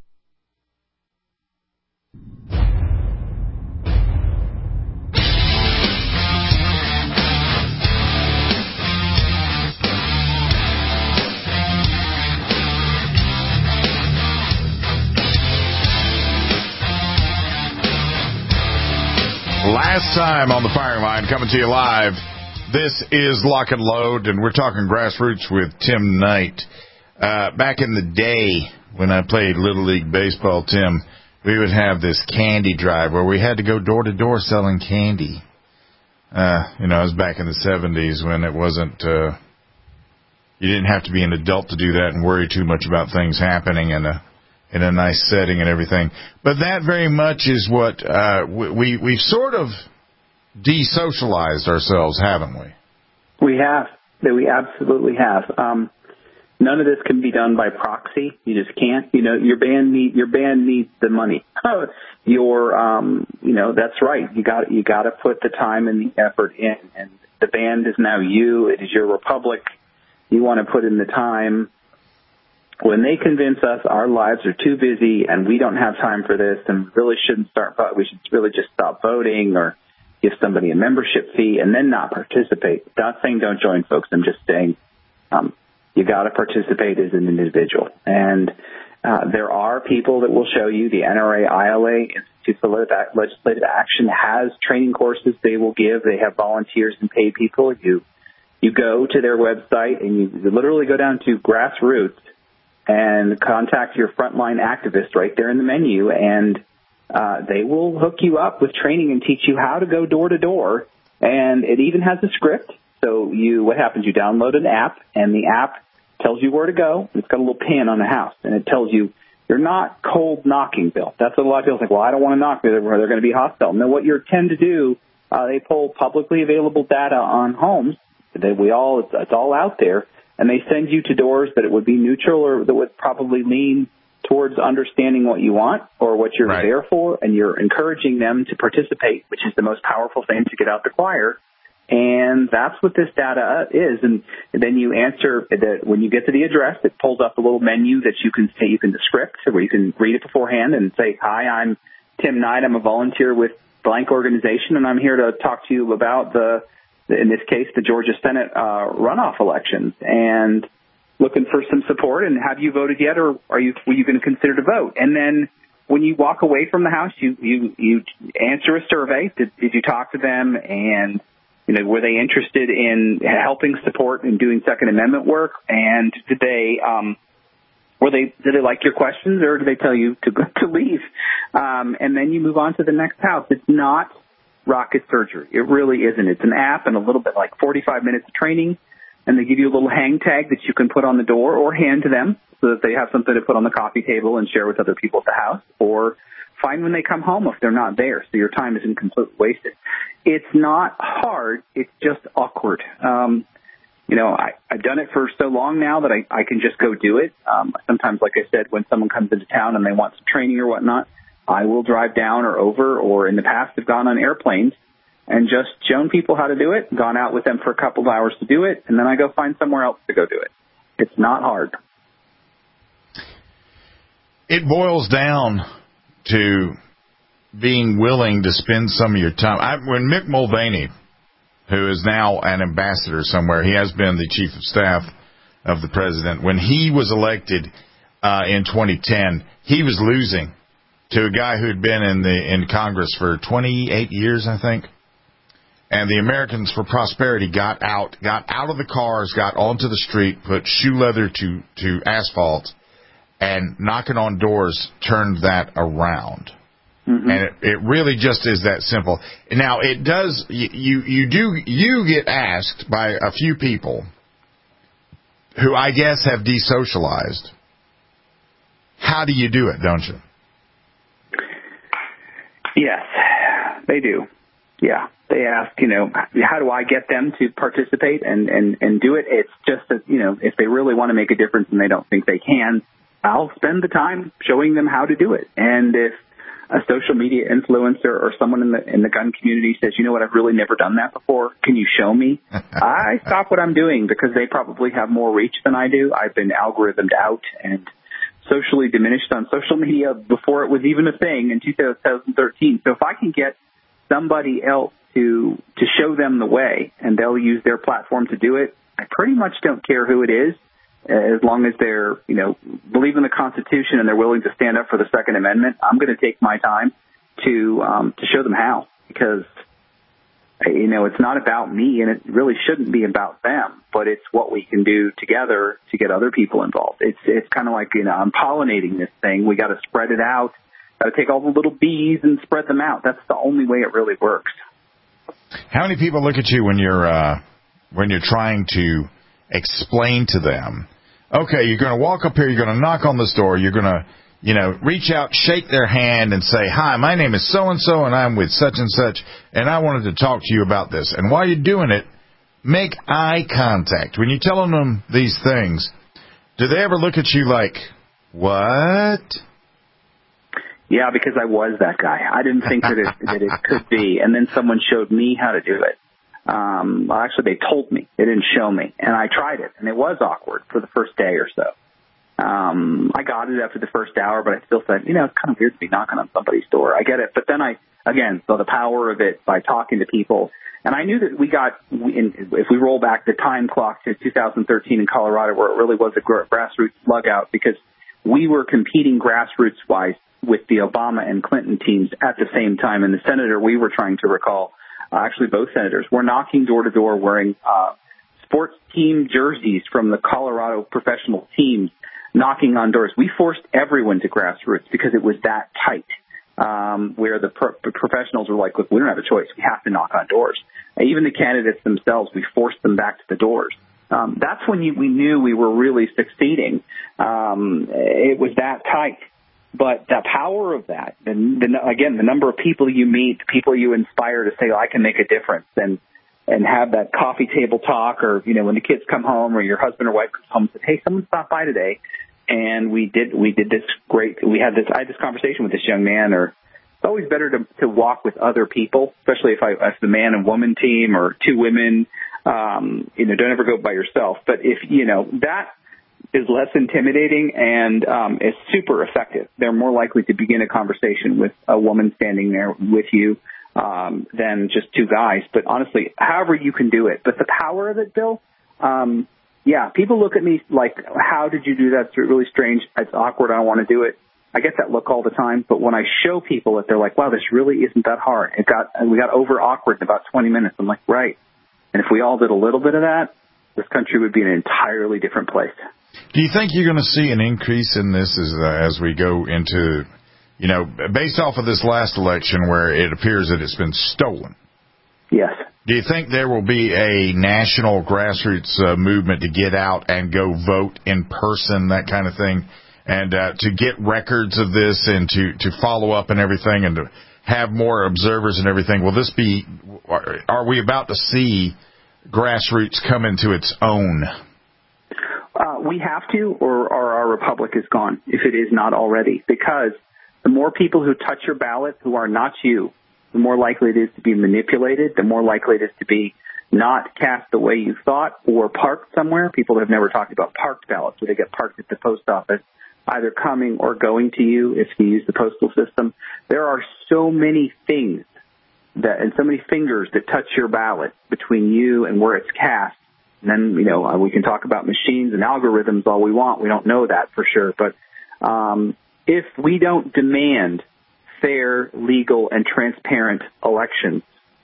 Last time on the firing line, coming to you live, this is Lock and Load, and we're talking grassroots with Tim Knight. Uh, back in the day when I played Little League Baseball, Tim, we would have this candy drive where we had to go door to door selling candy. Uh, you know, it was back in the seventies when it wasn't, uh, you didn't have to be an adult to do that and worry too much about things happening in a in a nice setting and everything. But that very much is what uh, we, we've sort of desocialized ourselves, haven't we? We have. We absolutely have. Um, none of this can be done by proxy. You just can't. You know, your band need your band needs the money. your, um, you know, that's right. You got you got to put the time and the effort in. And the band is now you. It is your republic. You want to put in the time. When they convince us our lives are too busy and we don't have time for this and really shouldn't start, we should really just stop voting or give somebody a membership fee and then not participate. Not saying don't join, folks. I'm just saying um, you got to participate as an individual. And uh, there are people that will show you. The N R A I L A, Institute for Legislative Action, has training courses they will give. They have volunteers and paid people. You you go to their website and you literally go down to grassroots and contact your frontline activist right there in the menu, and uh, they will hook you up with training and teach you how to go door to door. And it even has a script. So you, what happens? You download an app, and the app tells you where to go. It's got a little pin on the house, and it tells you you're not cold knocking, Bill. That's what a lot of people think. Well, I don't want to knock. They're, they're going to be hostile. No, what you tend to do, uh, they pull publicly available data on homes. That we all, it's, it's all out there. And they send you to doors that it would be neutral or that would probably lean towards understanding what you want or what you're right. there for, and you're encouraging them to participate, which is the most powerful thing to get out the choir. And that's what this data is. And then you answer that when you get to the address, it pulls up a little menu that you can say, you can the script, where you can read it beforehand and say, hi, I'm Tim Knight. I'm a volunteer with blank organization, and I'm here to talk to you about the, in this case, the Georgia Senate uh, runoff elections, and looking for some support. And have you voted yet, or are you were you going to consider to vote? And then when you walk away from the house, you you, you answer a survey. Did, did you talk to them, and you know, were they interested in helping support and doing Second Amendment work? And did they um, were they did they like your questions, or did they tell you to to leave? Um, and then you move on to the next house. It's not rocket surgery. It really isn't. It's an app and a little bit like forty-five minutes of training, and they give you a little hang tag that you can put on the door or hand to them so that they have something to put on the coffee table and share with other people at the house, or find when they come home if they're not there, so your time isn't completely wasted. It's not hard. It's just awkward. Um, you know, I, I've done it for so long now that I, I can just go do it. Um, sometimes, like I said, when someone comes into town and they want some training or whatnot, I will drive down or over, or in the past have gone on airplanes and just shown people how to do it, gone out with them for a couple of hours to do it, and then I go find somewhere else to go do it. It's not hard. It boils down to being willing to spend some of your time. I, when Mick Mulvaney, who is now an ambassador somewhere, he has been the chief of staff of the president, when he was elected uh, in twenty ten, he was losing to a guy who had been in the in Congress for twenty-eight years, I think. And the Americans for Prosperity got out, got out of the cars, got onto the street, put shoe leather to, to asphalt, and knocking on doors turned that around. Mm-hmm. And it, it really just is that simple. Now, it does, you, you do, you get asked by a few people who I guess have desocialized. How do you do it, don't you? Yes, they do. Yeah. They ask, you know, how do I get them to participate and, and, and do it? It's just that, you know, if they really want to make a difference and they don't think they can, I'll spend the time showing them how to do it. And if a social media influencer or someone in the in the gun community says, you know what, I've really never done that before, can you show me? I stop what I'm doing because they probably have more reach than I do. I've been algorithmed out and socially diminished on social media before it was even a thing in two thousand thirteen. So if I can get somebody else to to show them the way and they'll use their platform to do it, I pretty much don't care who it is, as long as they're, you know, believe in the Constitution and they're willing to stand up for the Second Amendment. I'm going to take my time to um, to show them how, because, you know, it's not about me and it really shouldn't be about them, but it's what we can do together to get other people involved. It's it's kind of like, you know, I'm pollinating this thing. We got to spread it out. Got to take all the little bees and spread them out. That's the only way it really works. How many people look at you when you're uh, when you're trying to explain to them, okay, you're going to walk up here, you're going to knock on this door, you're going to, you know, reach out, shake their hand and say, hi, my name is so-and-so and I'm with such and such, and I wanted to talk to you about this. And while you're doing it, make eye contact. When you're telling them these things, do they ever look at you like, what? Yeah, because I was that guy. I didn't think that it, that it could be. And then someone showed me how to do it. Um, well, actually, they told me. They didn't show me. And I tried it, and it was awkward for the first day or so. Um, I got it after the first hour, but I still said, you know, it's kind of weird to be knocking on somebody's door. I get it. But then I, again, saw the power of it by talking to people. And I knew that we got, if we roll back the time clock to two thousand thirteen in Colorado, where it really was a grassroots slug out, because we were competing grassroots-wise with the Obama and Clinton teams at the same time. And the senator we were trying to recall, uh, actually both senators, were knocking door to door wearing uh, sports team jerseys from the Colorado professional teams, knocking on doors. We forced everyone to grassroots because it was that tight, um, where the, pro- the professionals were like, look, we don't have a choice. We have to knock on doors. And even the candidates themselves, we forced them back to the doors. Um, that's when you, we knew we were really succeeding. Um, it was that tight. But the power of that, and the, again, the number of people you meet, the people you inspire to say, oh, I can make a difference, and and have that coffee table talk, or, you know, when the kids come home or your husband or wife comes home and says, hey, someone stopped by today, and we did we did this great, we had this, I had this conversation with this young man, or it's always better to, to walk with other people, especially if I, if the man and woman team or two women, um, you know, don't ever go by yourself. But if, you know, that is less intimidating and um, is super effective. They're more likely to begin a conversation with a woman standing there with you um, than just two guys. But honestly, however you can do it. But the power of it, Bill, um, yeah, people look at me like, how did you do that? It's really strange. It's awkward. I don't want to do it. I get that look all the time. But when I show people that, they're like, wow, this really isn't that hard. It got we got over awkward in about twenty minutes. I'm like, right. And if we all did a little bit of that, this country would be an entirely different place. Do you think you're going to see an increase in this as uh, as we go into, you know, based off of this last election where it appears that it's been stolen? Yes. Do you think there will be a national grassroots uh, movement to get out and go vote in person, that kind of thing, and uh, to get records of this and to, to follow up and everything and to have more observers and everything? Will this be, are we about to see grassroots come into its own? Uh, we have to, or, or our republic is gone, if it is not already, because the more people who touch your ballot who are not you, the more likely it is to be manipulated, the more likely it is to be not cast the way you thought or parked somewhere. People have never talked about parked ballots, where they get parked at the post office, either coming or going to you if you use the postal system. There are so many things that, and so many fingers that touch your ballot between you and where it's cast. And then, you know, we can talk about machines and algorithms all we want. We don't know that for sure. But um, if we don't demand fair, legal, and transparent elections,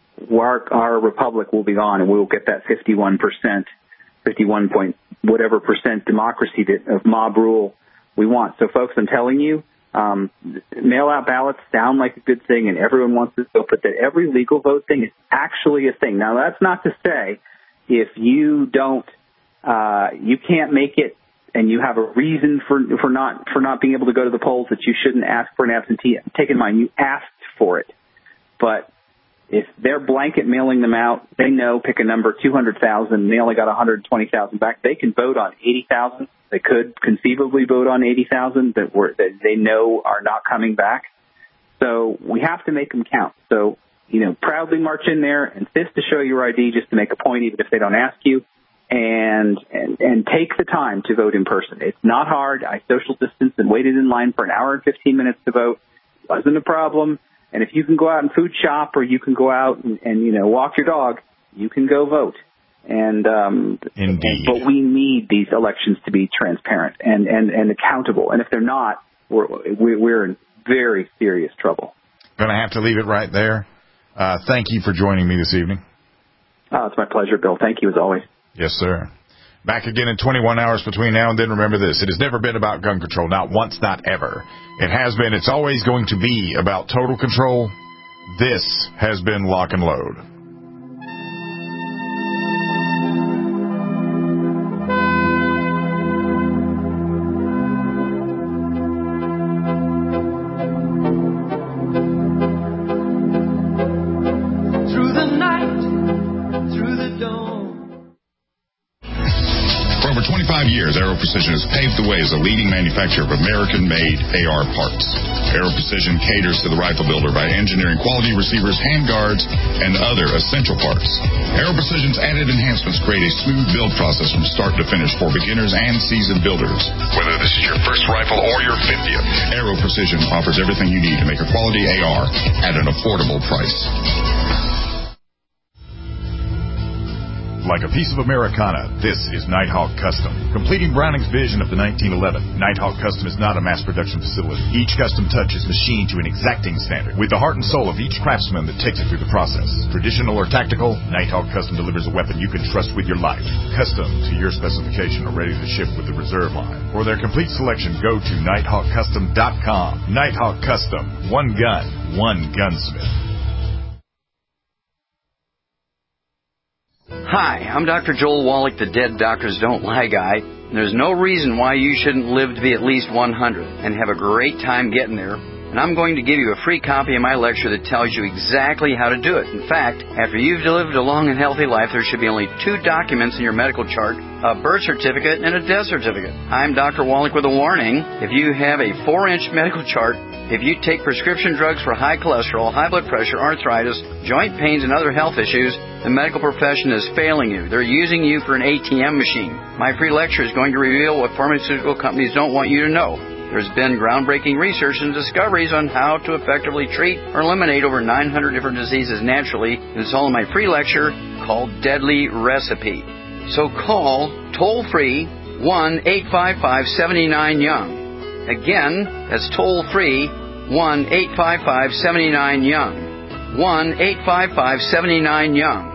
our, our republic will be gone, and we will get that fifty-one percent, fifty-one point whatever percent democracy that, of mob rule we want. So, folks, I'm telling you, um, mail-out ballots sound like a good thing, and everyone wants to vote, but that every legal vote thing is actually a thing. Now, that's not to say if you don't, uh, you can't make it, and you have a reason for for not for not being able to go to the polls, that you shouldn't ask for an absentee. Take in mind, you asked for it. But if they're blanket mailing them out, they know, pick a number, two hundred thousand, they only got one hundred twenty thousand back. They can vote on eighty thousand. They could conceivably vote on eighty thousand that, were, that they know are not coming back. So we have to make them count. So, you know, proudly march in there, insist to show your I D just to make a point, even if they don't ask you. And, and and take the time to vote in person. It's not hard. I social distanced and waited in line for an hour and fifteen minutes to vote. It wasn't a problem. And if you can go out and food shop, or you can go out and, and you know, walk your dog, you can go vote. And um, Indeed. But we need these elections to be transparent and, and, and accountable. And if they're not, we're we're in very serious trouble. Going to have to leave it right there. Uh, thank you for joining me this evening. Oh, it's my pleasure, Bill. Thank you as always. Yes, sir. Back again in twenty-one hours between now and then. Remember this. It has never been about gun control. Not once, not ever. It has been. It's always going to be about total control. This has been Lock and Load. Aero Precision has paved the way as a leading manufacturer of American-made A R parts. Aero Precision caters to the rifle builder by engineering quality receivers, handguards, and other essential parts. Aero Precision's added enhancements create a smooth build process from start to finish for beginners and seasoned builders. Whether this is your first rifle or your fiftieth, Aero Precision offers everything you need to make a quality A R at an affordable price. Like a piece of Americana, this is Nighthawk Custom. Completing Browning's vision of the nineteen eleven, Nighthawk Custom is not a mass production facility. Each custom touch is machined to an exacting standard, with the heart and soul of each craftsman that takes it through the process. Traditional or tactical, Nighthawk Custom delivers a weapon you can trust with your life. Custom to your specification or ready to ship with the reserve line. For their complete selection, go to nighthawk custom dot com. Nighthawk Custom. One gun, one gunsmith. Hi, I'm Doctor Joel Wallach, the Dead Doctors Don't Lie guy. There's no reason why you shouldn't live to be at least one hundred and have a great time getting there. And I'm going to give you a free copy of my lecture that tells you exactly how to do it. In fact, after you've lived a long and healthy life, there should be only two documents in your medical chart, a birth certificate and a death certificate. I'm Doctor Wallach with a warning. If you have a four-inch medical chart, if you take prescription drugs for high cholesterol, high blood pressure, arthritis, joint pains, and other health issues, the medical profession is failing you. They're using you for an A T M machine. My free lecture is going to reveal what pharmaceutical companies don't want you to know. There's been groundbreaking research and discoveries on how to effectively treat or eliminate over nine hundred different diseases naturally. And it's all in my free lecture called Deadly Recipe. So call toll-free one eight five five, seven nine, young. Again, that's toll-free one eight five five, seven nine, young. one eight five five, seven nine, young.